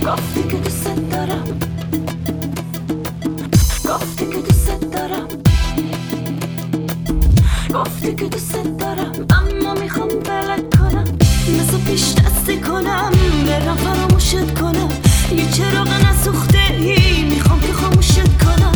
گفتی که دوست دارم، گفتی که دوست دارم، گفتی که دوست دارم، اما میخوام بلد کنم، مثل پیش دستی کنم، برم فراموشت کنم، یه چراغ نسوخته ای میخوام که خاموشت کنم.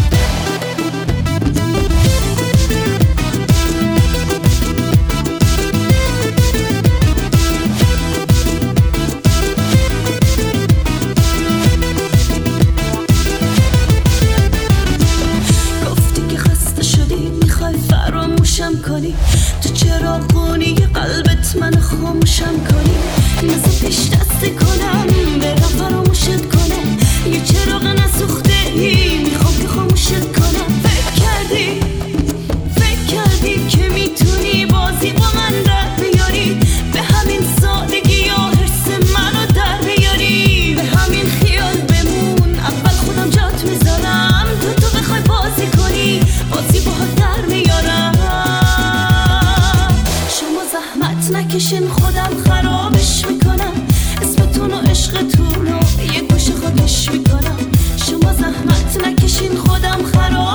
کنی تو چرا خونی قلبت من خاموشم کنی، مثل پیش دستی کنم برم فراموشت کنم، یه چراغ نسوخته ای میخوام که خاموشت کنم. فکر کردی که میتونی بازی با من در بیاری، به همین سادگی یا حرس منو در بیاری، به همین خیال بمون اول خودم جات میذارم، تو بخوای بازی کنی بازی باهات در میارم. نکشین خودم خرابش میکنم، اسمتون و عشقتون رو یه گوشه خاکش میکنم. شما زحمت نکشین خودم خراب